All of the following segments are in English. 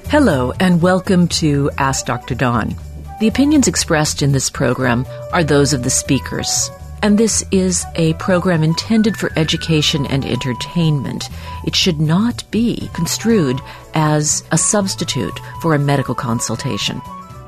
Hello, and welcome to Ask Dr. Dawn. The opinions expressed in this program are those of the speakers, and this is a program intended for education and entertainment. It should not be construed as a substitute for a medical consultation.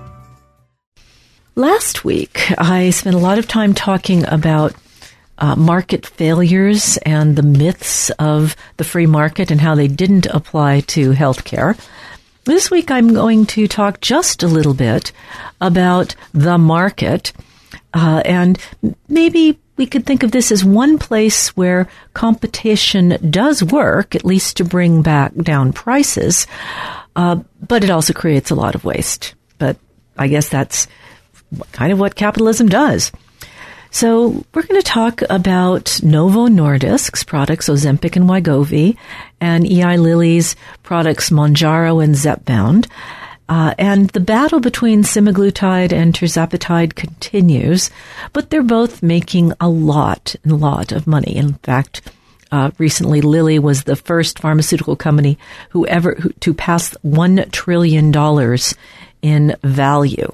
Last week, I spent a lot of time talking about market failures and the myths of the free market and how they didn't apply to healthcare. This week, I'm going to talk just a little bit about the market, and maybe we could think of this as one place where competition does work, at least to bring back down prices, but it also creates a lot of waste. But I guess that's kind of what capitalism does. So we're going to talk about Novo Nordisk's products, Ozempic and Wegovy, and Eli Lilly's products, Mounjaro and Zepbound. And the battle between semaglutide and tirzepatide continues, but they're both making a lot of money. In fact, recently Lilly was the first pharmaceutical company to pass $1 trillion in value.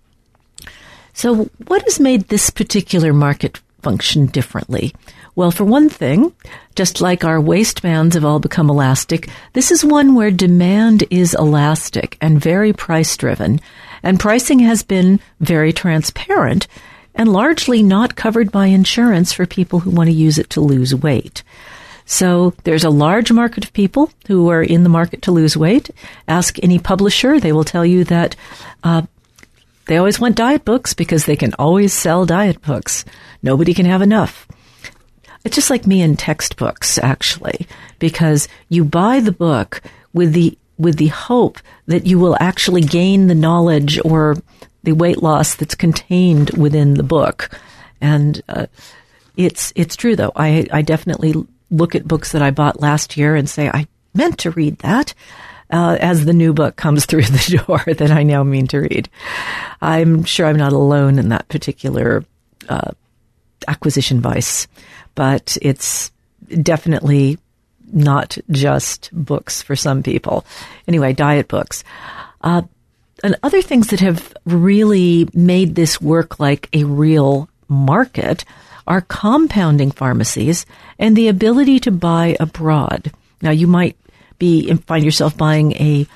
So what has made this particular market function differently? Well, for one thing, just like our waistbands have all become elastic, this is one where demand is elastic and very price-driven, and pricing has been very transparent and largely not covered by insurance for people who want to use it to lose weight. So there's a large market of people who are in the market to lose weight. Ask any publisher, they will tell you that they always want diet books because they can always sell diet books. Nobody can have enough. It's just like me in textbooks, actually, because you buy the book with the hope that you will actually gain the knowledge or the weight loss that's contained within the book. And it's true, though. I definitely look at books that I bought last year and say, I meant to read that. As the new book comes through the door that I now mean to read. I'm sure I'm not alone in that particular acquisition vice, but it's definitely not just books for some people. Anyway, diet books. And other things that have really made this work like a real market are compounding pharmacies and the ability to buy abroad. Now, you might find yourself buying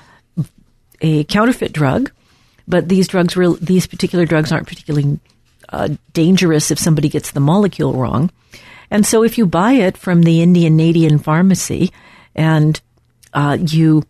a counterfeit drug, but these particular drugs aren't particularly dangerous if somebody gets the molecule wrong. And so if you buy it from the Indian pharmacy and you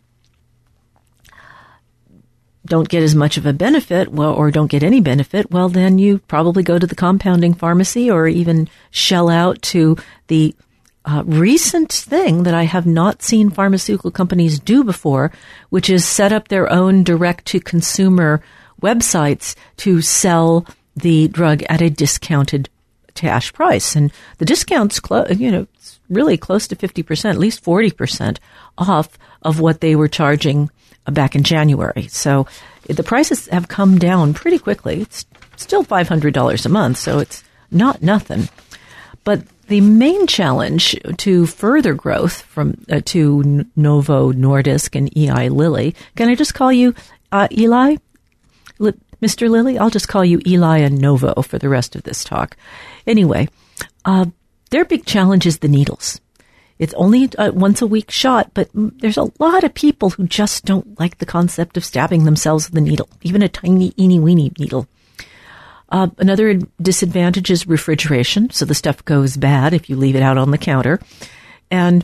don't get as much of a benefit, or don't get any benefit, well, then you probably go to the compounding pharmacy or even shell out to the recent thing that I have not seen pharmaceutical companies do before, which is set up their own direct-to-consumer websites to sell the drug at a discounted cash price. And the discount's really close to 50%, at least 40% off of what they were charging back in January. So the prices have come down pretty quickly. It's still $500 a month, so it's not nothing. But the main challenge to further growth to Novo Nordisk and Eli Lilly, can I just call you Eli? Mr. Lilly? I'll just call you Eli and Novo for the rest of this talk. Anyway, their big challenge is the needles. It's only a once-a-week shot, but there's a lot of people who just don't like the concept of stabbing themselves with a needle, even a tiny, eeny-weeny needle. Another disadvantage is refrigeration, so the stuff goes bad if you leave it out on the counter. And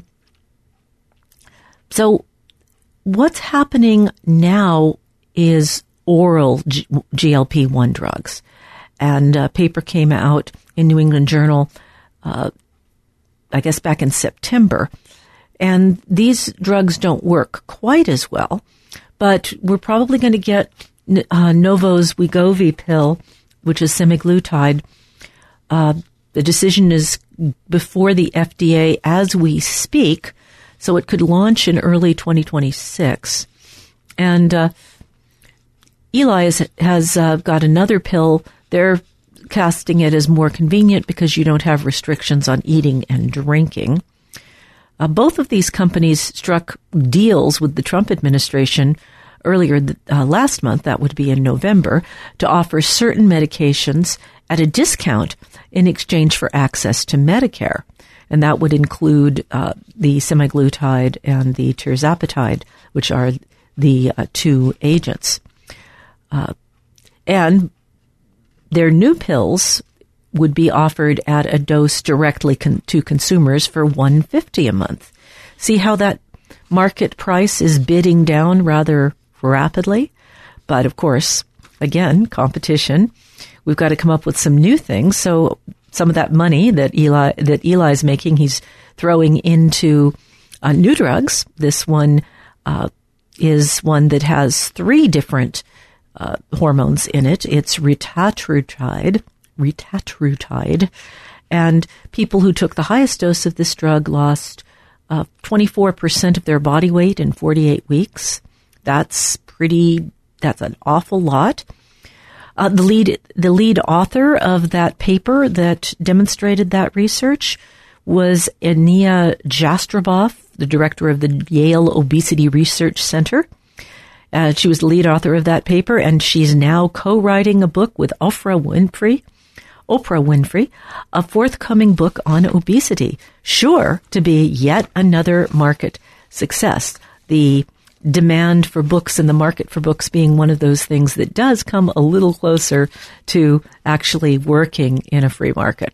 so what's happening now is oral GLP-1 drugs. And a paper came out in New England Journal, I guess back in September. And these drugs don't work quite as well, but we're probably going to get Novo's Wegovy pill, which is semaglutide. The decision is before the FDA as we speak, so it could launch in early 2026. And Eli has got another pill. They're casting it as more convenient because you don't have restrictions on eating and drinking. Both of these companies struck deals with the Trump administration earlier last month, that would be in November, to offer certain medications at a discount in exchange for access to Medicare. And that would include the semaglutide and the tirzepatide, which are the two agents. And their new pills would be offered at a dose directly to consumers for $150 a month. See how that market price is bidding down rather rapidly? But of course, again, competition. We've got to come up with some new things. So some of that money that Eli's making, he's throwing into new drugs. This one is one that has 3 different hormones in it. It's retatrutide, and people who took the highest dose of this drug lost 24% of their body weight in 48 weeks. That's an awful lot. The lead author of that paper that demonstrated that research was Ania Jastreboff, the director of the Yale Obesity Research Center. She was the lead author of that paper, and she's now co-writing a book with Oprah Winfrey, a forthcoming book on obesity, sure to be yet another market success. The demand for books and the market for books being one of those things that does come a little closer to actually working in a free market.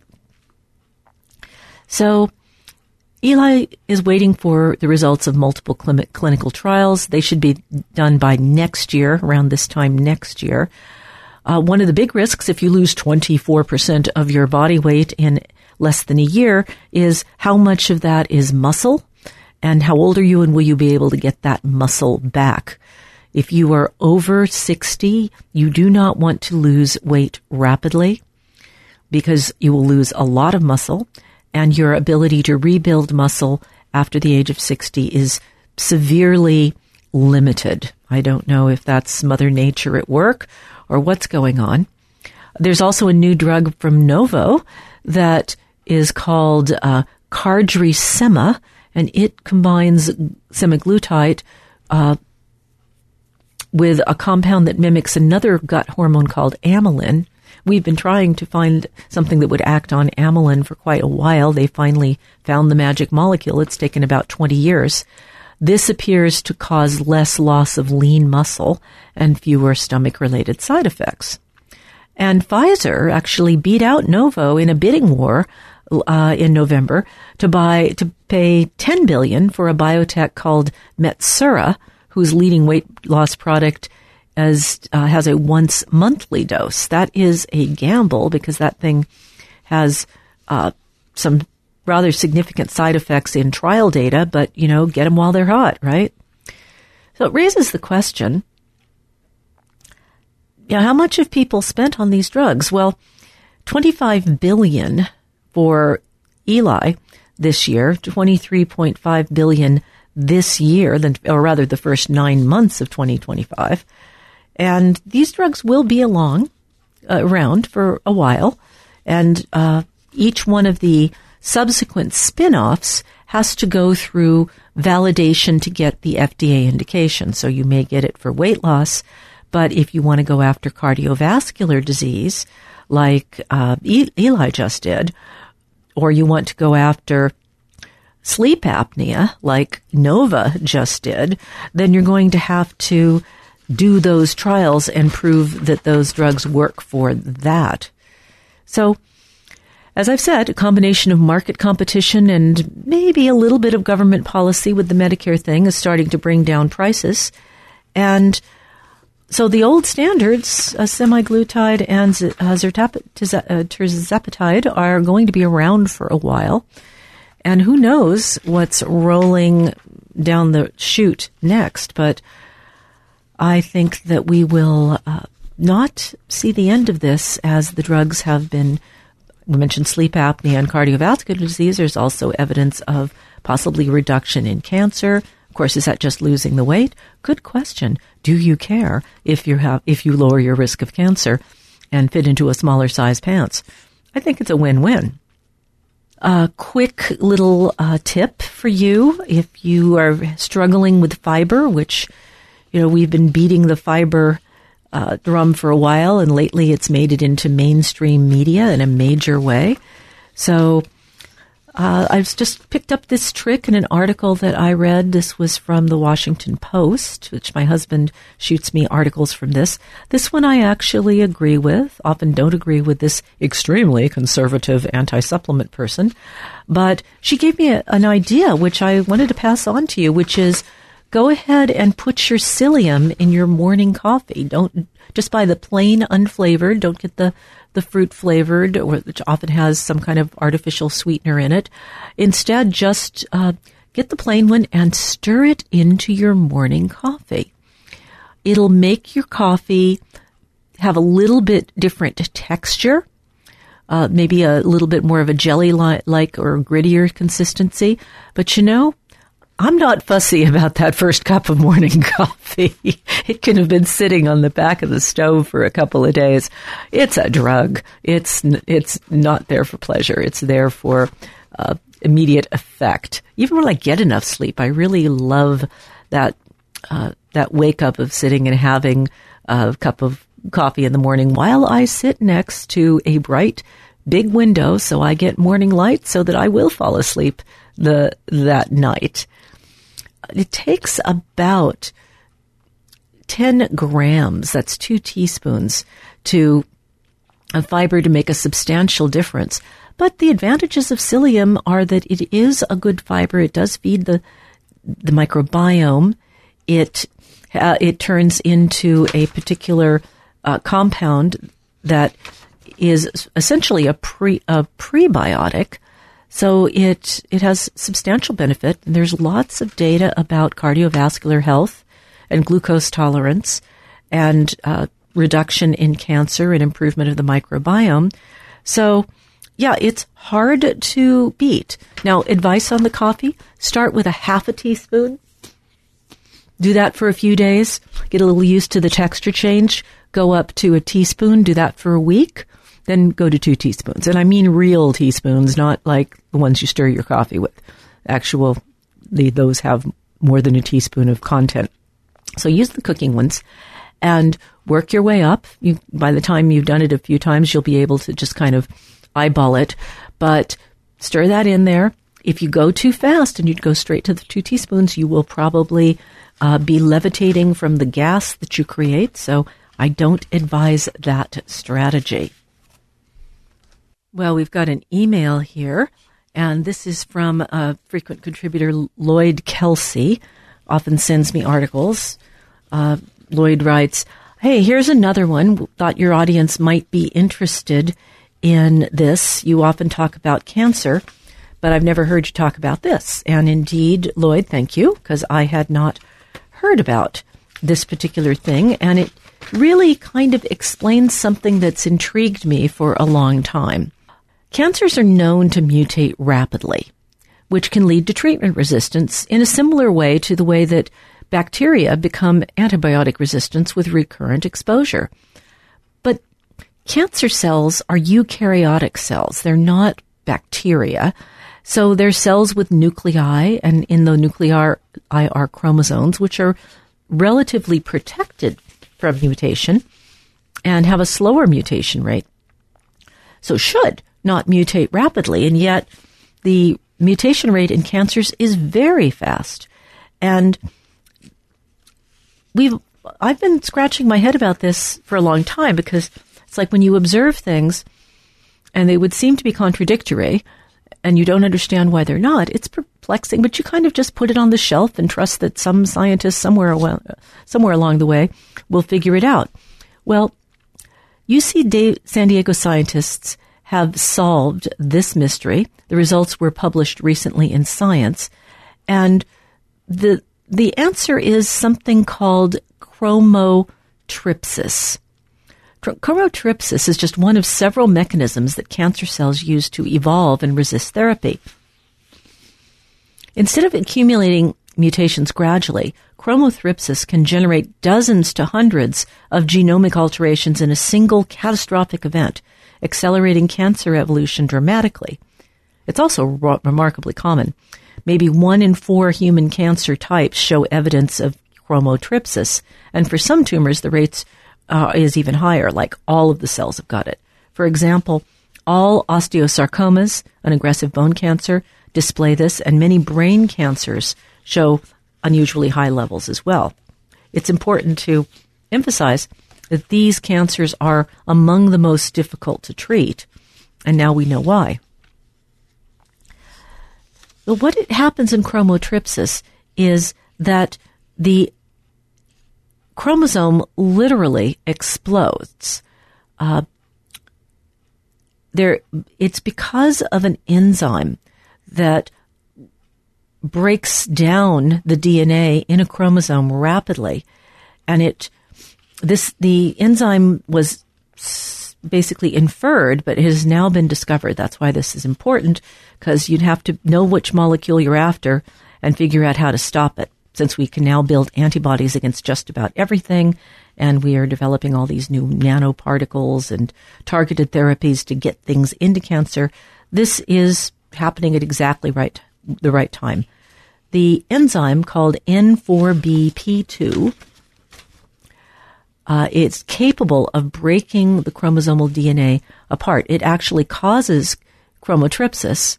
So Eli is waiting for the results of multiple clinical trials. They should be done by next year, around this time next year. One of the big risks if you lose 24% of your body weight in less than a year is how much of that is muscle, and how old are you, and will you be able to get that muscle back? If you are over 60, you do not want to lose weight rapidly because you will lose a lot of muscle, and your ability to rebuild muscle after the age of 60 is severely limited. I don't know if that's Mother Nature at work or what's going on. There's also a new drug from Novo that is called Cardrisema, and it combines semaglutide with a compound that mimics another gut hormone called amylin. We've been trying to find something that would act on amylin for quite a while. They finally found the magic molecule. It's taken about 20 years. This appears to cause less loss of lean muscle and fewer stomach-related side effects. And Pfizer actually beat out Novo in a bidding war in November to pay $10 billion for a biotech called Metsera, whose leading weight loss product has a once monthly dose. That is a gamble because that thing has some rather significant side effects in trial data, but, get them while they're hot, right? So it raises the question, how much have people spent on these drugs? Well, $25 billion for Eli this year, $23.5 billion this year, or rather the first 9 months of 2025. And these drugs will be around for a while, and each one of the subsequent spin-offs has to go through validation to get the FDA indication. So you may get it for weight loss, but if you want to go after cardiovascular disease, like Eli just did, or you want to go after sleep apnea, like Nova just did, then you're going to have to do those trials and prove that those drugs work for that. So, as I've said, a combination of market competition and maybe a little bit of government policy with the Medicare thing is starting to bring down prices. And so the old standards, semaglutide and tirzepatide, are going to be around for a while. And who knows what's rolling down the chute next. But I think that we will not see the end of this, as the drugs have been. We mentioned sleep apnea and cardiovascular disease. There's also evidence of possibly reduction in cancer. Of course, is that just losing the weight? Good question. Do you care if you lower your risk of cancer and fit into a smaller size pants? I think it's a win-win. A quick little tip for you if you are struggling with fiber, which we've been beating the fiber drum for a while, and lately it's made it into mainstream media in a major way. So I've just picked up this trick in an article that I read. This was from the Washington Post, which my husband shoots me articles from this. This one I actually agree with, often don't agree with this extremely conservative anti-supplement person. But she gave me an idea, which I wanted to pass on to you, which is go ahead and put your psyllium in your morning coffee. Don't just buy the plain unflavored. Don't get the fruit flavored, which often has some kind of artificial sweetener in it. Instead, just get the plain one and stir it into your morning coffee. It'll make your coffee have a little bit different texture, maybe a little bit more of a jelly-like or grittier consistency. But I'm not fussy about that first cup of morning coffee. It can have been sitting on the back of the stove for a couple of days. It's a drug. It's not there for pleasure. It's there for immediate effect. Even when I get enough sleep, I really love that wake up of sitting and having a cup of coffee in the morning while I sit next to a bright, big window so I get morning light so that I will fall asleep that night. It takes about 10 grams, that's 2 teaspoons, of fiber to make a substantial difference. But the advantages of psyllium are that it is a good fiber. It does feed the microbiome. It turns into a particular compound that is essentially a prebiotic. So it has substantial benefit. And there's lots of data about cardiovascular health and glucose tolerance and reduction in cancer and improvement of the microbiome. So, yeah, it's hard to beat. Now, advice on the coffee, start with a half a teaspoon. Do that for a few days. Get a little used to the texture change. Go up to a teaspoon. Do that for a week. Then go to 2 teaspoons. And I mean real teaspoons, not like the ones you stir your coffee with. Those have more than a teaspoon of content. So use the cooking ones and work your way up. By the time you've done it a few times, you'll be able to just kind of eyeball it. But stir that in there. If you go too fast and you'd go straight to the 2 teaspoons, you will probably be levitating from the gas that you create. So I don't advise that strategy. Well, we've got an email here, and this is from a frequent contributor, Lloyd Kelsey, often sends me articles. Lloyd writes, hey, here's another one. Thought your audience might be interested in this. You often talk about cancer, but I've never heard you talk about this. And indeed, Lloyd, thank you, because I had not heard about this particular thing, and it really kind of explains something that's intrigued me for a long time. Cancers are known to mutate rapidly, which can lead to treatment resistance in a similar way to the way that bacteria become antibiotic resistant with recurrent exposure. But cancer cells are eukaryotic cells. They're not bacteria. So they're cells with nuclei, and in the nuclei are chromosomes, which are relatively protected from mutation and have a slower mutation rate. So should not mutate rapidly, and yet the mutation rate in cancers is very fast. And I've been scratching my head about this for a long time, because it's like when you observe things and they would seem to be contradictory and you don't understand why they're not, it's perplexing, but you kind of just put it on the shelf and trust that some scientist somewhere along the way will figure it out. Well, UC San Diego scientists have solved this mystery. The results were published recently in Science, and the answer is something called chromotripsis. Chromotripsis is just one of several mechanisms that cancer cells use to evolve and resist therapy. Instead of accumulating mutations gradually, chromotripsis can generate dozens to hundreds of genomic alterations in a single catastrophic event, accelerating cancer evolution dramatically. It's also remarkably common. Maybe 1 in 4 human cancer types show evidence of chromotripsis. And for some tumors, the rates is even higher, like all of the cells have got it. For example, all osteosarcomas, an aggressive bone cancer, display this, and many brain cancers show unusually high levels as well. It's important to emphasize that these cancers are among the most difficult to treat, and now we know why. But what happens in chromotripsis is that the chromosome literally explodes. It's because of an enzyme that breaks down the DNA in a chromosome rapidly, and the enzyme was basically inferred, but it has now been discovered. That's why this is important, because you'd have to know which molecule you're after and figure out how to stop it, since we can now build antibodies against just about everything, and we are developing all these new nanoparticles and targeted therapies to get things into cancer. This is happening at exactly the right time. The enzyme called N4BP2 it's capable of breaking the chromosomal DNA apart. It actually causes chromotripsis,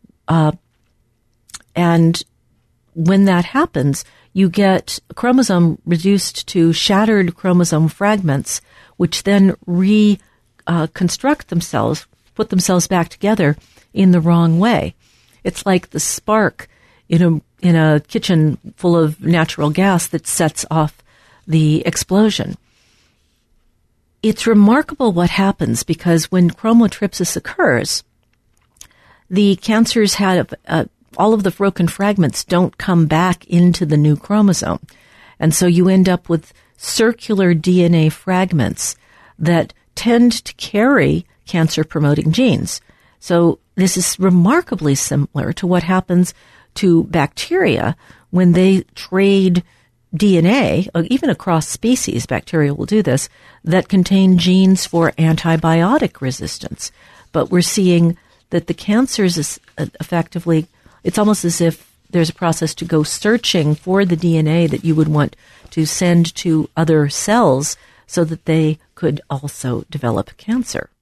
and when that happens, you get a chromosome reduced to shattered chromosome fragments, which then reconstruct themselves, put themselves back together in the wrong way. It's like the spark in a kitchen full of natural gas that sets off the explosion. It's remarkable what happens, because when chromotripsis occurs, the cancers have all of the broken fragments don't come back into the new chromosome. And so you end up with circular DNA fragments that tend to carry cancer-promoting genes. So this is remarkably similar to what happens to bacteria when they trade DNA, even across species, bacteria will do this, that contain genes for antibiotic resistance. But we're seeing that the cancers is effectively, it's almost as if there's a process to go searching for the DNA that you would want to send to other cells so that they could also develop cancer.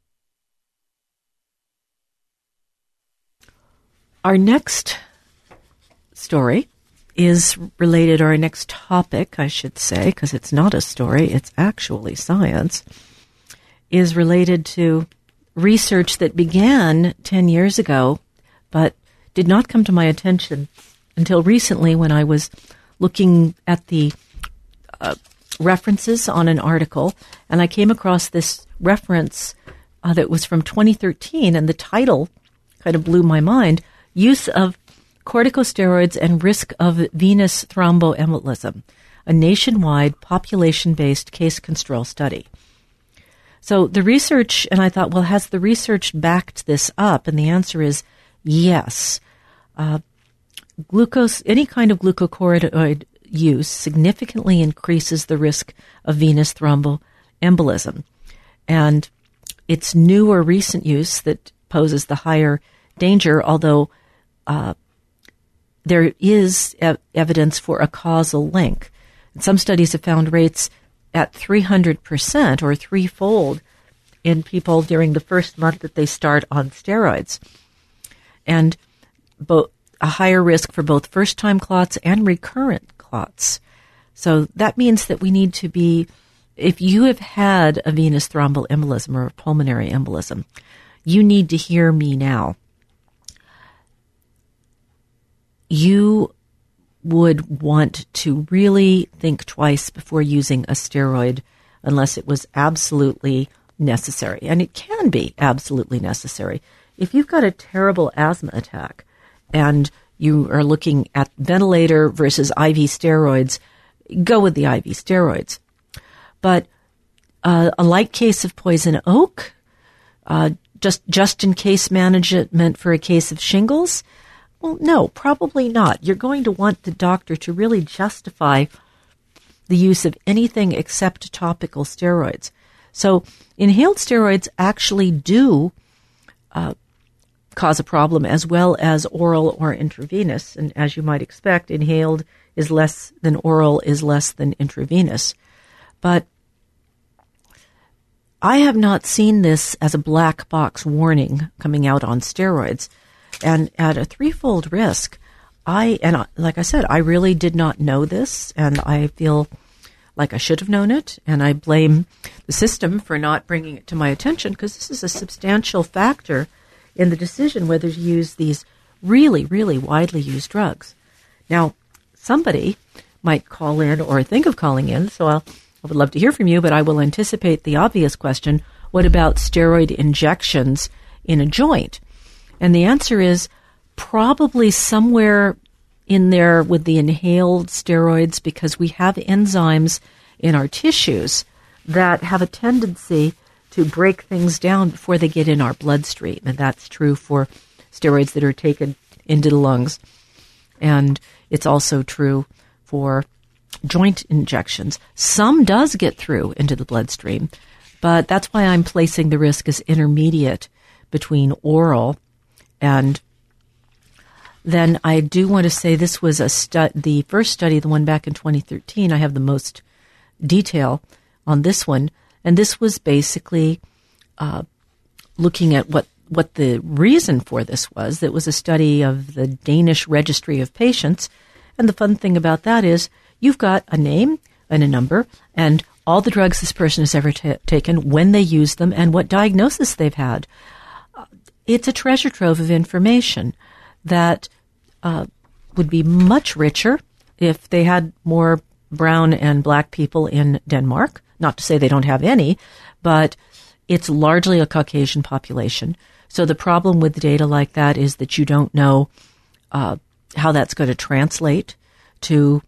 Our next story is related, or our next topic, I should say, because it's not a story, it's actually science, is related to research that began 10 years ago, but did not come to my attention until recently when I was looking at the references on an article, and I came across this reference that was from 2013, and the title kind of blew my mind, Use of Corticosteroids and Risk of Venous Thromboembolism, a nationwide population-based case control study. So the research, and I thought, well, has the research backed this up? And the answer is yes. Any kind of glucocorticoid use significantly increases the risk of venous thromboembolism. And it's new or recent use that poses the higher danger, although there is evidence for a causal link. And some studies have found rates at 300% or threefold in people during the first month that they start on steroids. And a higher risk for both first-time clots and recurrent clots. So that means that we need to be, if you have had a venous thromboembolism or a pulmonary embolism, you need to hear me now. You would want to really think twice before using a steroid unless it was absolutely necessary. And it can be absolutely necessary. If you've got a terrible asthma attack and you are looking at ventilator versus IV steroids, go with the IV steroids. But a light case of poison oak, just in case management for a case of shingles, well, no, probably not. You're going to want the doctor to really justify the use of anything except topical steroids. So inhaled steroids actually do cause a problem, as well as oral or intravenous. And as you might expect, inhaled is less than oral is less than intravenous. But I have not seen this as a black box warning coming out on steroids. And at a threefold risk, like I said, I really did not know this, and I feel like I should have known it, and I blame the system for not bringing it to my attention, because this is a substantial factor in the decision whether to use these really, really widely used drugs. Now, somebody might call in or think of calling in, so I would love to hear from you, but I will anticipate the obvious question, what about steroid injections in a joint? And the answer is probably somewhere in there with the inhaled steroids, because we have enzymes in our tissues that have a tendency to break things down before they get in our bloodstream. And that's true for steroids that are taken into the lungs. And it's also true for joint injections. Some does get through into the bloodstream, but that's why I'm placing the risk as intermediate between oral and then I do want to say this was the first study, the one back in 2013. I have the most detail on this one. And this was basically looking at what the reason for this was. It was a study of the Danish Registry of Patients. And the fun thing about that is you've got a name and a number and all the drugs this person has ever taken, when they use them, and what diagnosis they've had. It's a treasure trove of information that would be much richer if they had more brown and black people in Denmark. Not to say they don't have any, but it's largely a Caucasian population. So the problem with data like that is that you don't know how that's going to translate to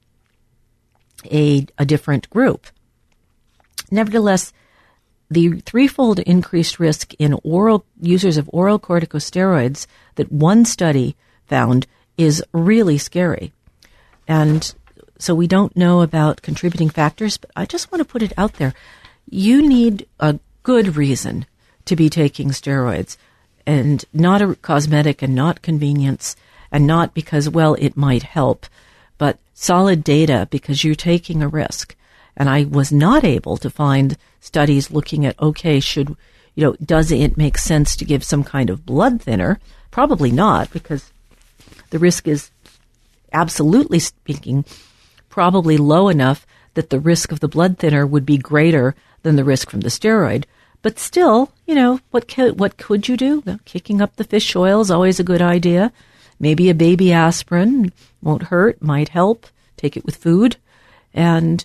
a different group. Nevertheless, the threefold increased risk in oral users of oral corticosteroids that one study found is really scary. And so we don't know about contributing factors, but I just want to put it out there. You need a good reason to be taking steroids, and not a cosmetic and not convenience, and not because, well, it might help, but solid data because you're taking a risk. And I was not able to find studies looking at, okay, does it make sense to give some kind of blood thinner? Probably not, because the risk is, absolutely speaking, probably low enough that the risk of the blood thinner would be greater than the risk from the steroid. But still, what could you do? Well, kicking up the fish oil is always a good idea. Maybe a baby aspirin won't hurt, might help. Take it with food. And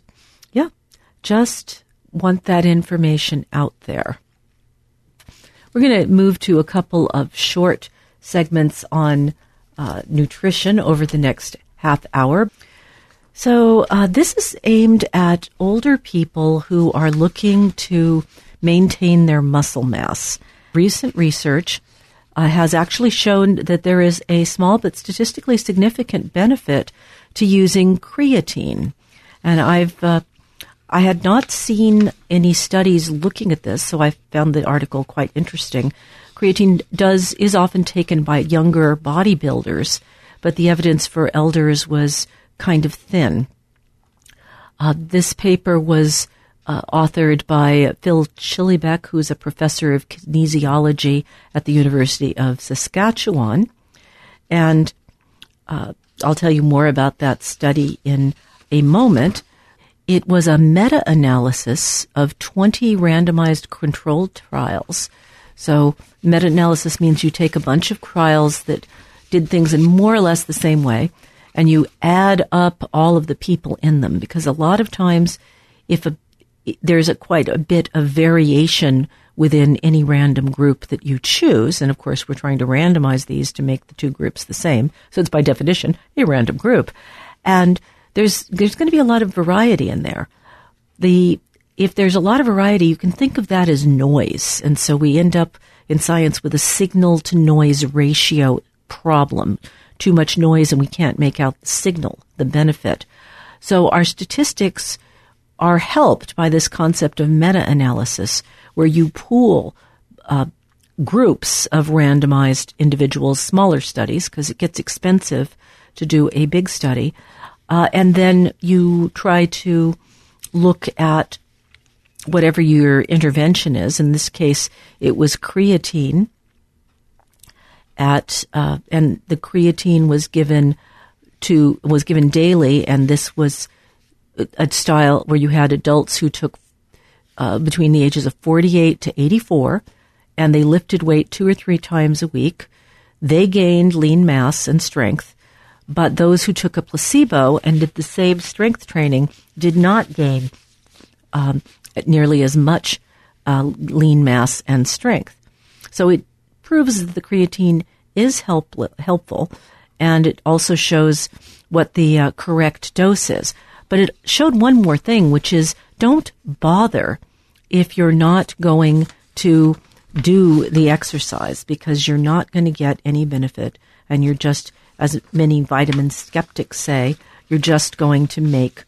just want that information out there. We're going to move to a couple of short segments on nutrition over the next half hour. So this is aimed at older people who are looking to maintain their muscle mass. Recent research has actually shown that there is a small but statistically significant benefit to using creatine. And I had not seen any studies looking at this, so I found the article quite interesting. Creatine is often taken by younger bodybuilders, but the evidence for elders was kind of thin. This paper was authored by Phil Chilibeck, who's a professor of kinesiology at the University of Saskatchewan. And I'll tell you more about that study in a moment. It was a meta-analysis of 20 randomized controlled trials. So meta-analysis means you take a bunch of trials that did things in more or less the same way, and you add up all of the people in them. Because a lot of times, there's quite a bit of variation within any random group that you choose, and of course we're trying to randomize these to make the two groups the same, so it's by definition a random group. And there's going to be a lot of variety in there. If there's a lot of variety, you can think of that as noise. And so we end up in science with a signal-to-noise ratio problem. Too much noise and we can't make out the signal, the benefit. So our statistics are helped by this concept of meta-analysis, where you pool groups of randomized individuals, smaller studies, because it gets expensive to do a big study, And then you try to look at whatever your intervention is. In this case, it was creatine. And the creatine was given daily, and this was a style where you had adults who took between the ages of 48 to 84, and they lifted weight 2 or 3 times a week. They gained lean mass and strength, but those who took a placebo and did the same strength training did not gain nearly as much lean mass and strength. So it proves that the creatine is helpful, and it also shows what the correct dose is. But it showed one more thing, which is don't bother if you're not going to do the exercise, because you're not going to get any benefit, and you're just, as many vitamin skeptics say, you're just going to make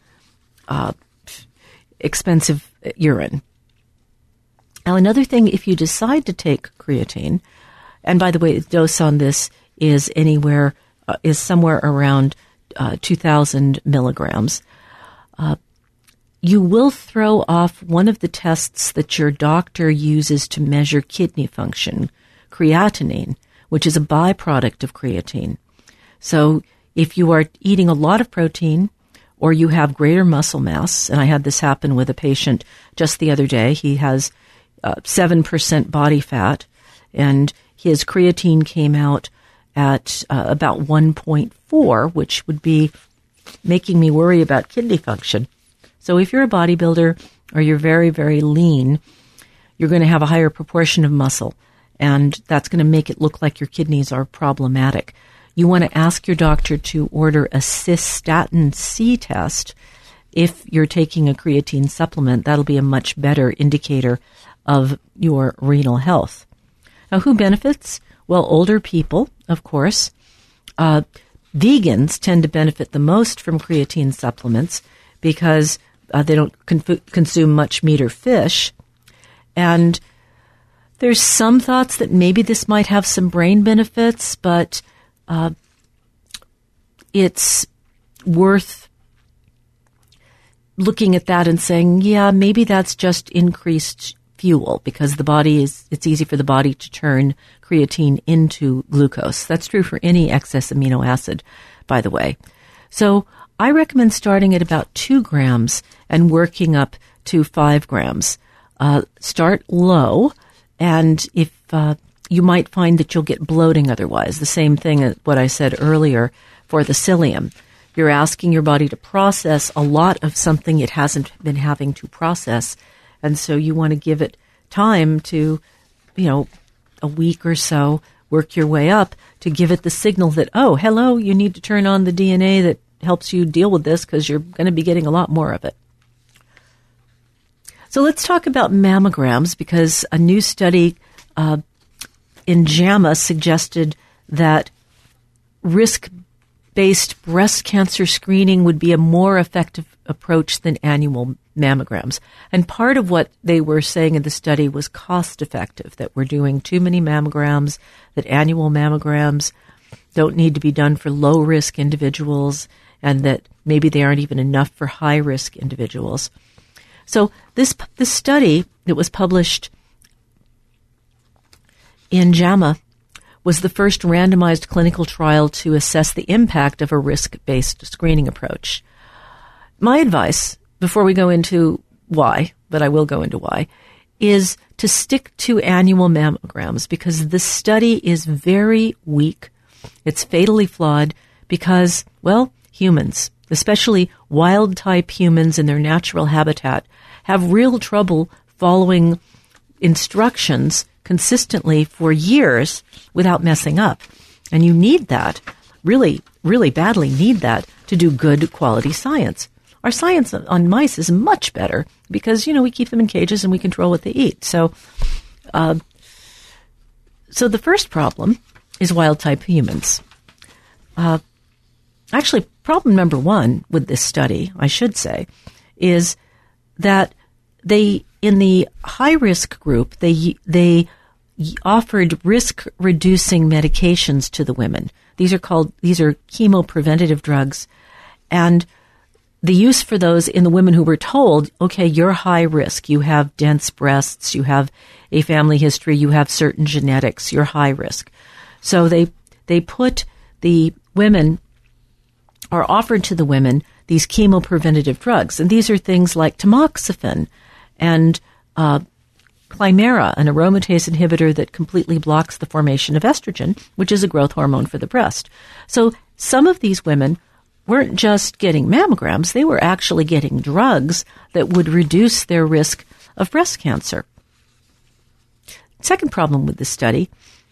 expensive urine. Now, another thing, if you decide to take creatine, and by the way, the dose on this is somewhere around 2,000 milligrams, you will throw off one of the tests that your doctor uses to measure kidney function, creatinine, which is a byproduct of creatine. So if you are eating a lot of protein or you have greater muscle mass, and I had this happen with a patient just the other day, he has 7% body fat, and his creatine came out at about 1.4, which would be making me worry about kidney function. So if you're a bodybuilder or you're very, very lean, you're going to have a higher proportion of muscle, and that's going to make it look like your kidneys are problematic. You want to ask your doctor to order a cystatin C test. If you're taking a creatine supplement, that'll be a much better indicator of your renal health. Now, who benefits? Well, older people, of course. Vegans tend to benefit the most from creatine supplements because they don't consume much meat or fish. And there's some thoughts that maybe this might have some brain benefits, but it's worth looking at that and saying, yeah, maybe that's just increased fuel, because it's easy for the body to turn creatine into glucose. That's true for any excess amino acid, by the way. So I recommend starting at about 2 grams and working up to 5 grams. Start low, and if you might find that you'll get bloating otherwise. The same thing as what I said earlier for the psyllium. You're asking your body to process a lot of something it hasn't been having to process, and so you want to give it time to, a week or so, work your way up to give it the signal that, oh, hello, you need to turn on the DNA that helps you deal with this because you're going to be getting a lot more of it. So let's talk about mammograms, because a new study in JAMA suggested that risk-based breast cancer screening would be a more effective approach than annual mammograms. And part of what they were saying in the study was cost-effective, that we're doing too many mammograms, that annual mammograms don't need to be done for low-risk individuals, and that maybe they aren't even enough for high-risk individuals. So this study that was published in JAMA was the first randomized clinical trial to assess the impact of a risk-based screening approach. My advice, before we go into why, but I will go into why, is to stick to annual mammograms, because this study is very weak. It's fatally flawed because, well, humans, especially wild-type humans in their natural habitat, have real trouble following instructions consistently for years without messing up. And you need that, really, really badly need that, to do good quality science. Our science on mice is much better because, we keep them in cages and we control what they eat. So the first problem is wild-type humans. Actually, problem number 1 with this study, I should say, is that in the high-risk group, they offered risk-reducing medications to the women. These are chemopreventative drugs, And the use for those in the women who were told, okay, you're high risk, you have dense breasts, you have a family history, you have certain genetics, you're high risk. So they put the women, or offered to the women, these chemopreventative drugs. And these are things like tamoxifen and Climera, an aromatase inhibitor that completely blocks the formation of estrogen, which is a growth hormone for the breast. So some of these women weren't just getting mammograms, they were actually getting drugs that would reduce their risk of breast cancer. Second problem with this study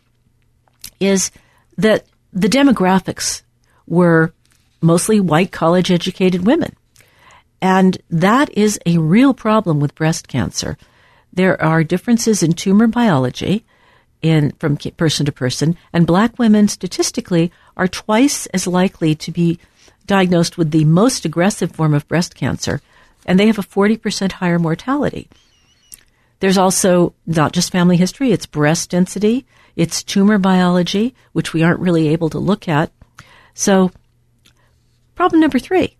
is that the demographics were mostly white college-educated women. And that is a real problem with breast cancer. There are differences in tumor biology from person to person, and black women statistically are twice as likely to be diagnosed with the most aggressive form of breast cancer, and they have a 40% higher mortality. There's also not just family history, it's breast density, it's tumor biology, which we aren't really able to look at. So, problem number 3.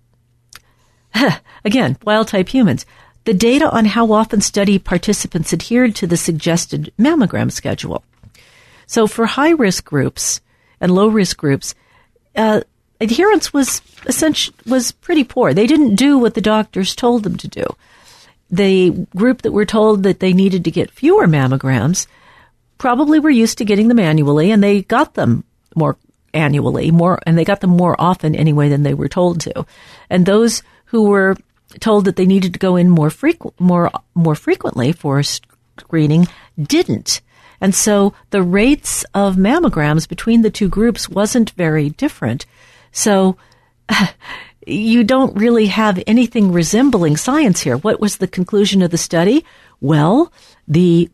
Again, wild-type humans. The data on how often study participants adhered to the suggested mammogram schedule. So for high-risk groups and low-risk groups, adherence was pretty poor. They didn't do what the doctors told them to do. The group that were told that they needed to get fewer mammograms probably were used to getting them annually, and they got them more annually, and they got them more often anyway than they were told to. And those who were told that they needed to go in more frequently for screening didn't. And so the rates of mammograms between the two groups wasn't very different. So you don't really have anything resembling science here. What was the conclusion of the study? Well, the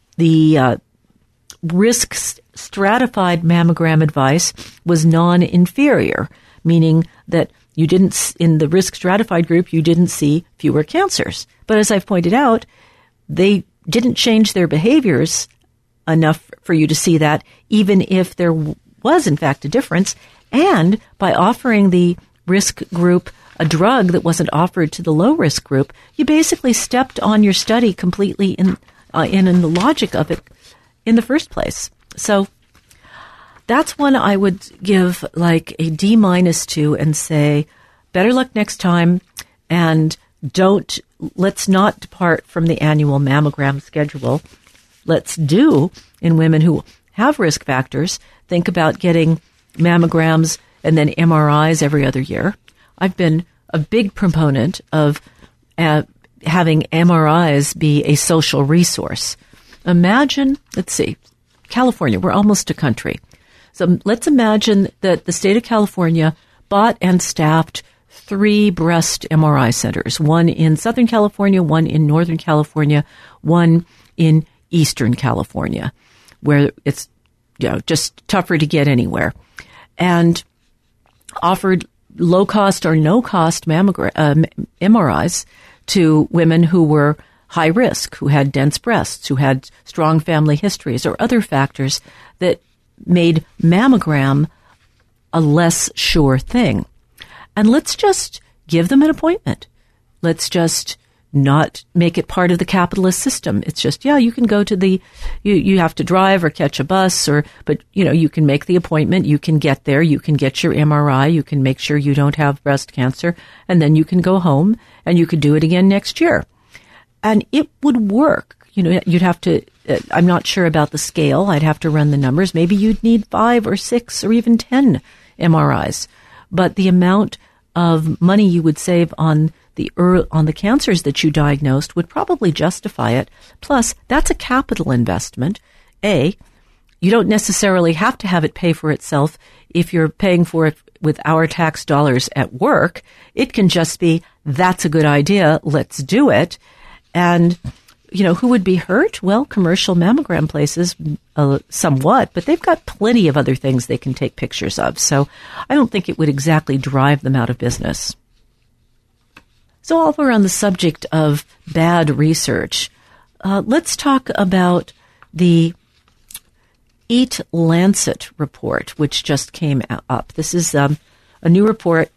risk stratified mammogram advice was non-inferior, meaning that you didn't, in the risk stratified group, you didn't see fewer cancers. But as I've pointed out, they didn't change their behaviors enough for you to see that, even if there was, in fact, a difference. And by offering the risk group a drug that wasn't offered to the low-risk group, you basically stepped on your study completely in the logic of it in the first place. So that's one I would give like a D- to and say, better luck next time, and let's not depart from the annual mammogram schedule. Let's do, in women who have risk factors, think about getting mammograms and then MRIs every other year. I've been a big proponent of having MRIs be a social resource. Imagine, let's see, California, we're almost a country. So let's imagine that the state of California bought and staffed 3 breast MRI centers, one in Southern California, one in Northern California, one in Eastern California, where it's just tougher to get anywhere, and offered low-cost or no-cost MRIs to women who were high risk, who had dense breasts, who had strong family histories, or other factors that made mammogram a less sure thing. And let's just give them an appointment. Let's just not make it part of the capitalist system. It's just, you can go to you have to drive or catch a bus, but you can make the appointment, you can get there, you can get your MRI, you can make sure you don't have breast cancer, and then you can go home and you could do it again next year. And it would work. You'd have to, I'm not sure about the scale. I'd have to run the numbers. Maybe you'd need 5 or 6 or even 10 MRIs. But the amount of money you would save on the cancers that you diagnosed would probably justify it. Plus, that's a capital investment. You don't necessarily have to have it pay for itself if you're paying for it with our tax dollars at work. It can just be, that's a good idea, let's do it. And, who would be hurt? Well, commercial mammogram places, somewhat, but they've got plenty of other things they can take pictures of. So I don't think it would exactly drive them out of business. So while we're on the subject of bad research, let's talk about the Eat Lancet report, which just came up. This is a new report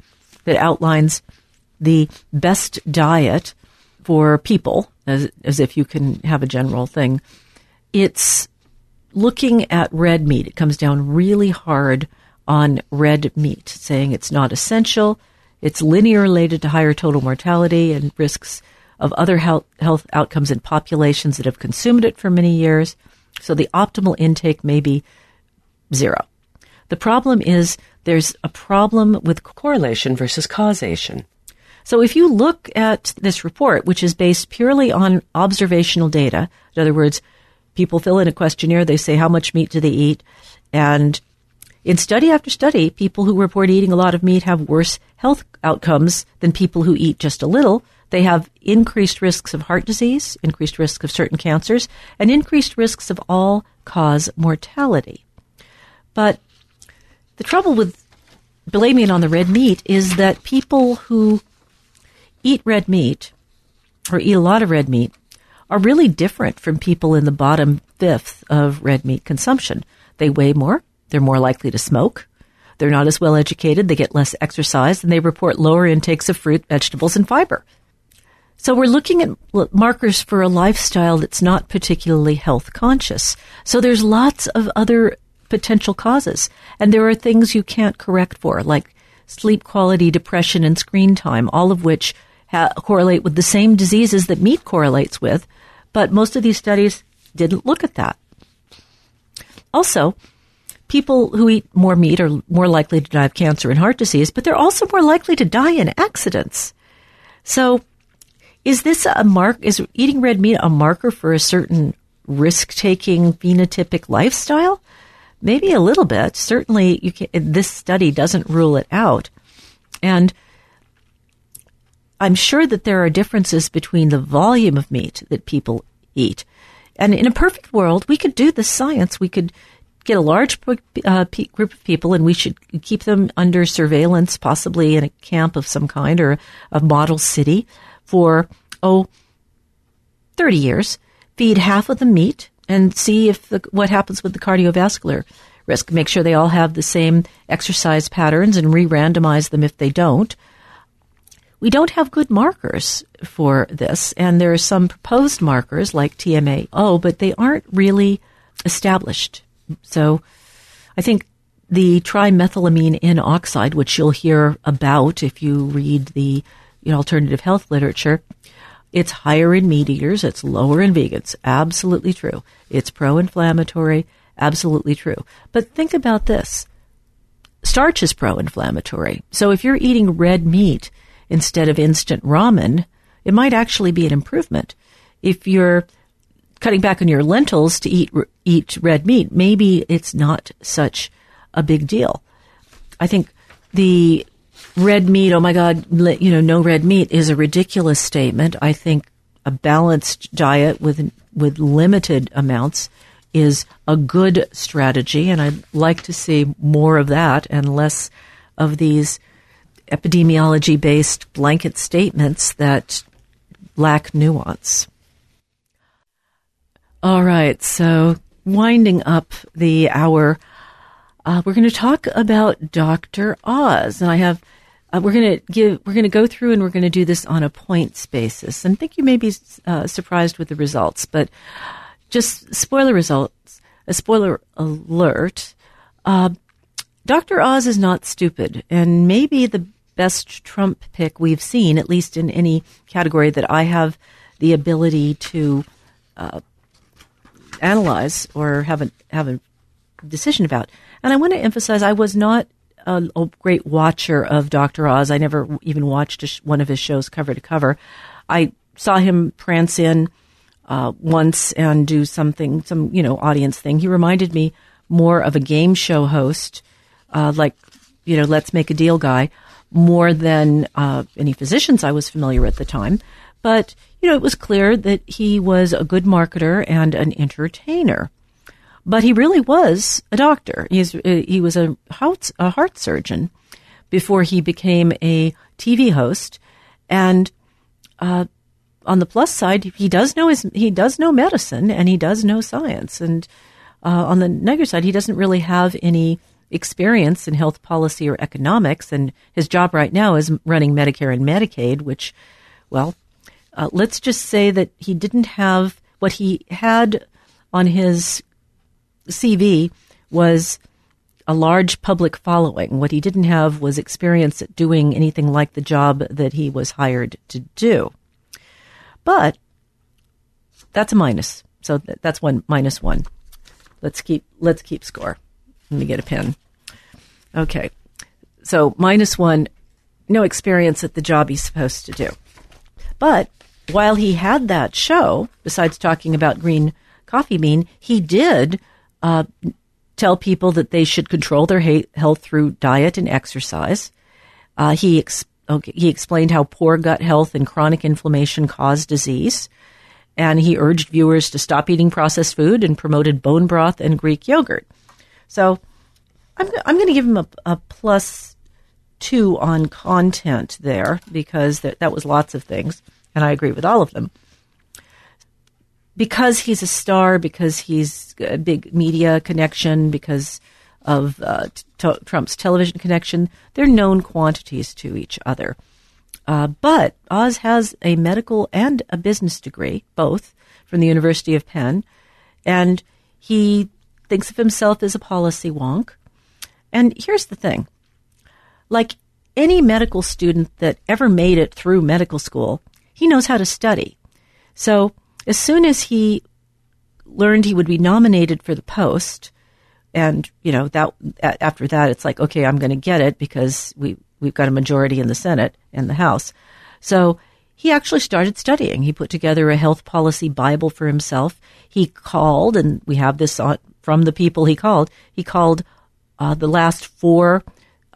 that outlines the best diet for people, as if you can have a general thing. It's looking at red meat. It comes down really hard on red meat, saying it's not essential. It's linear related to higher total mortality and risks of other health outcomes in populations that have consumed it for many years. So the optimal intake may be 0. The problem is there's a problem with correlation versus causation. So if you look at this report, which is based purely on observational data, in other words, people fill in a questionnaire, they say how much meat do they eat, and in study after study, people who report eating a lot of meat have worse health outcomes than people who eat just a little. They have increased risks of heart disease, increased risk of certain cancers, and increased risks of all-cause mortality. But the trouble with blaming it on the red meat is that people who eat red meat or eat a lot of red meat are really different from people in the bottom fifth of red meat consumption. They weigh more. They're more likely to smoke. They're not as well educated. They get less exercise, and they report lower intakes of fruit, vegetables, and fiber. So we're looking at markers for a lifestyle that's not particularly health conscious. So there's lots of other potential causes. And there are things you can't correct for, like sleep quality, depression, and screen time, all of which correlate with the same diseases that meat correlates with. But most of these studies didn't look at that. Also, people who eat more meat are more likely to die of cancer and heart disease, but they're also more likely to die in accidents. So is eating red meat a marker for a certain risk-taking phenotypic lifestyle? Maybe a little bit. Certainly, this study doesn't rule it out. And I'm sure that there are differences between the volume of meat that people eat. And in a perfect world, we could do the science. We could get a large group of people, and we should keep them under surveillance, possibly in a camp of some kind or a model city for, 30 years, feed half of the meat and see what happens with the cardiovascular risk. Make sure they all have the same exercise patterns and re-randomize them if they don't. We don't have good markers for this, and there are some proposed markers like TMAO, but they aren't really established. So I think the trimethylamine N oxide, which you'll hear about if you read the alternative health literature, it's higher in meat eaters, it's lower in vegans. Absolutely true. It's pro-inflammatory. Absolutely true. But think about this. Starch is pro-inflammatory. So if you're eating red meat instead of instant ramen, it might actually be an improvement. If you're cutting back on your lentils to eat red meat, maybe it's not such a big deal. I think the red meat, oh my God, no red meat is a ridiculous statement. I think a balanced diet with limited amounts is a good strategy, and I'd like to see more of that and less of these epidemiology-based blanket statements that lack nuance. All right, so winding up the hour, we're going to talk about Dr. Oz, and we're going to go through and we're going to do this on a points basis. And I think you may be surprised with the results, but just a spoiler alert. Dr. Oz is not stupid, and maybe the best Trump pick we've seen, at least in any category that I have the ability to analyze or have a decision about. And I want to emphasize, I was not a great watcher of Dr. Oz. I never even watched one of his shows cover to cover. I saw him prance in once and do some audience thing. He reminded me more of a game show host, Let's Make a Deal guy, more than any physicians I was familiar with at the time. But, it was clear that he was a good marketer and an entertainer. But he really was a doctor. He was a heart surgeon before he became a TV host. And on the plus side, he does know medicine and he does know science. And on the negative side, he doesn't really have any experience in health policy or economics, and his job right now is running Medicare and Medicaid, which, well, let's just say that he didn't have what he had on his CV was a large public following. What he didn't have was experience at doing anything like the job that he was hired to do. But that's a minus. So that's -1. Let's keep score. Let me get a pen. Okay. So -1, no experience at the job he's supposed to do. But while he had that show, besides talking about green coffee bean, he did tell people that they should control their health through diet and exercise. He explained how poor gut health and chronic inflammation cause disease. And he urged viewers to stop eating processed food and promoted bone broth and Greek yogurt. So I'm going to give him a +2 on content there, because that was lots of things, and I agree with all of them. Because he's a star, because he's a big media connection, because of Trump's television connection, they're known quantities to each other. But Oz has a medical and a business degree, both, from the University of Penn, and he thinks of himself as a policy wonk. And here's the thing. Like any medical student that ever made it through medical school, he knows how to study. So as soon as he learned he would be nominated for the post, and, that after that, it's like, okay, I'm going to get it because we've got a majority in the Senate and the House. So he actually started studying. He put together a health policy Bible for himself. He called, and we have this from the people he called. He called the last 4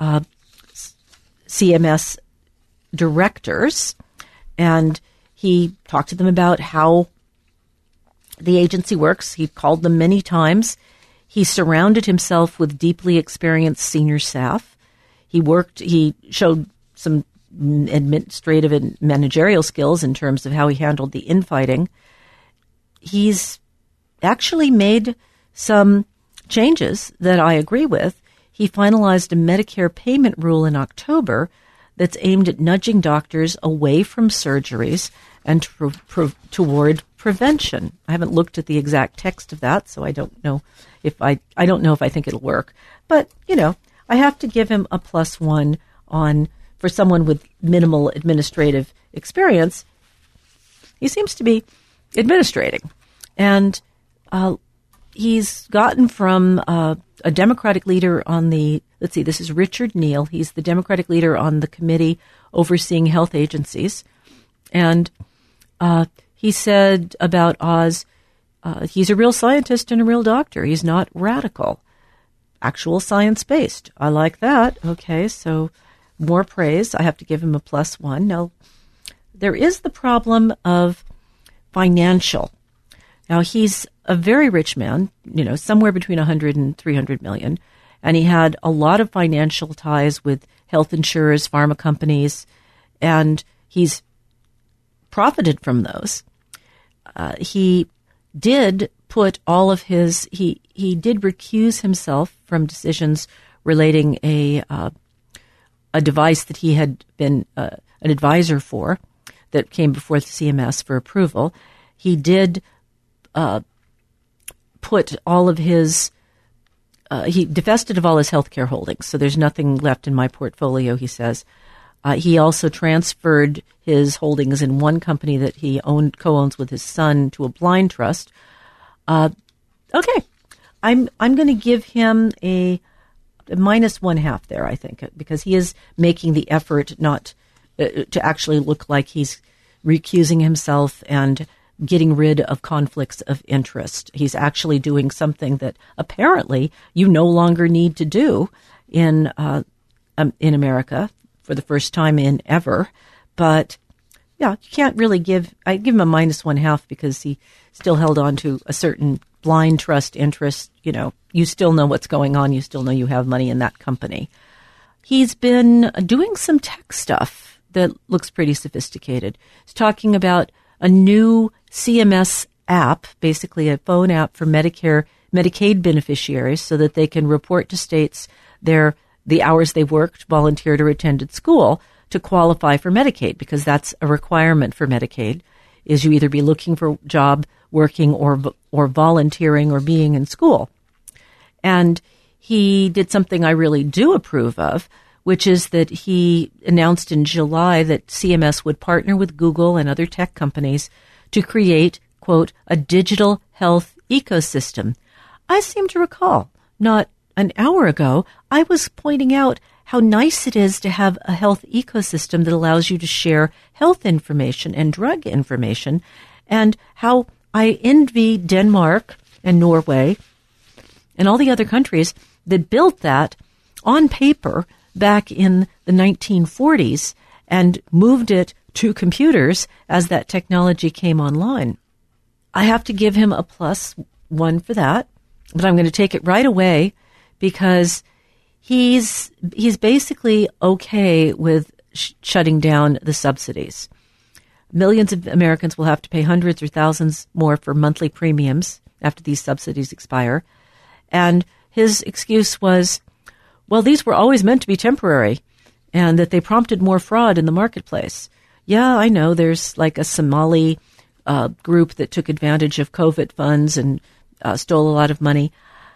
CMS directors, and he talked to them about how the agency works. He called them many times. He surrounded himself with deeply experienced senior staff. He showed some administrative and managerial skills in terms of how he handled the infighting. He's actually made some changes that I agree with. He finalized a Medicare payment rule in October that's aimed at nudging doctors away from surgeries and toward prevention. I haven't looked at the exact text of that, so I don't know if I think it'll work. But, I have to give him a +1 for someone with minimal administrative experience. He seems to be administrating. And he's gotten from a Democratic leader on this is Richard Neal. He's the Democratic leader on the committee overseeing health agencies. And he said about Oz, he's a real scientist and a real doctor. He's not radical. Actual science-based. I like that. Okay, so more praise. I have to give him a +1. Now, there is the problem of financial. Now, he's a very rich man, somewhere between 100 and 300 million, and he had a lot of financial ties with health insurers, pharma companies, and he's profited from those. He did put all of his, he did recuse himself from decisions relating a device that he had been an advisor for that came before the CMS for approval. He did put all of his, he divested of all his healthcare holdings, so there's nothing left in my portfolio, he says. He also transferred his holdings in one company that he co-owns with his son to a blind trust. Okay, I'm going to give him a -1/2 there, I think, because he is making the effort not to actually look like he's recusing himself and getting rid of conflicts of interest. He's actually doing something that apparently you no longer need to do in America for the first time in ever. But yeah, you can't really I give him a -1/2 because he still held on to a certain blind trust interest. You still know what's going on. You still know you have money in that company. He's been doing some tech stuff that looks pretty sophisticated. He's talking about a new CMS app, basically a phone app for Medicaid beneficiaries so that they can report to states the hours they worked, volunteered, or attended school to qualify for Medicaid, because that's a requirement for Medicaid, is you either be looking for a job, working, or volunteering, or being in school. And he did something I really do approve of, which is that he announced in July that CMS would partner with Google and other tech companies to create, quote, a digital health ecosystem. I seem to recall, not an hour ago, I was pointing out how nice it is to have a health ecosystem that allows you to share health information and drug information, and how I envy Denmark and Norway and all the other countries that built that on paper back in the 1940s and moved it to computers as that technology came online. I have to give him a +1 for that, but I'm going to take it right away because he's basically okay with shutting down the subsidies. Millions of Americans will have to pay hundreds or thousands more for monthly premiums after these subsidies expire. And his excuse was, well, these were always meant to be temporary and that they prompted more fraud in the marketplace. Yeah, I know there's like a Somali group that took advantage of COVID funds and stole a lot of money.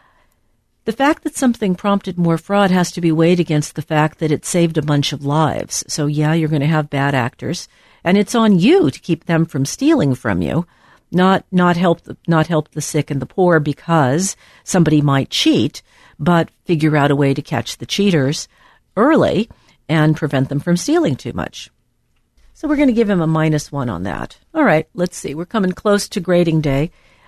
The fact that something prompted more fraud has to be weighed against the fact that it saved a bunch of lives. So yeah, you're going to have bad actors, and it's on you to keep them from stealing from you, not help the sick and the poor because somebody might cheat, but figure out a way to catch the cheaters early and prevent them from stealing too much. So we're going to give him a -1 on that. All right, let's see. We're coming close to grading day.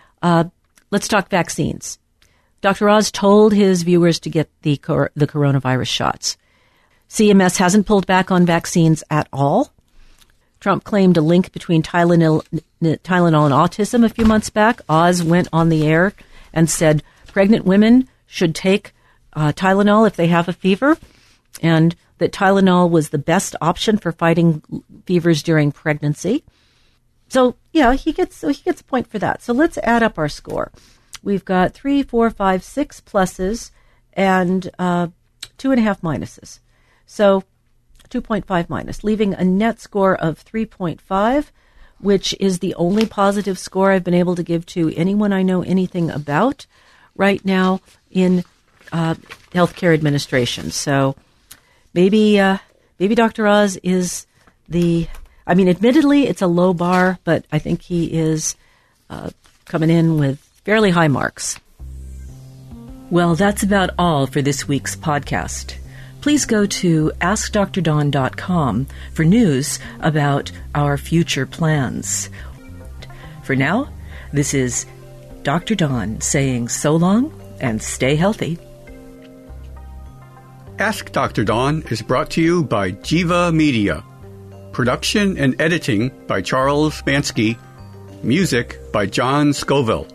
Let's talk vaccines. Dr. Oz told his viewers to get the coronavirus shots. CMS hasn't pulled back on vaccines at all. Trump claimed a link between Tylenol and autism a few months back. Oz went on the air and said pregnant women should take Tylenol if they have a fever, and that Tylenol was the best option for fighting fevers during pregnancy. So, yeah, he gets a point for that. So let's add up our score. We've got 3, 4, 5, 6 pluses and 2.5 minuses. So 2.5 minus, leaving a net score of 3.5, which is the only positive score I've been able to give to anyone I know anything about right now in healthcare administration. So maybe Dr. Oz is admittedly it's a low bar, but I think he is coming in with fairly high marks. Well, that's about all for this week's podcast. Please go to AskDrDawn.com for news about our future plans. For now, this is Dr. Dawn saying so long and stay healthy. Ask Dr. Dawn is brought to you by Jiva Media. Production and editing by Charles Bansky. Music by John Scoville.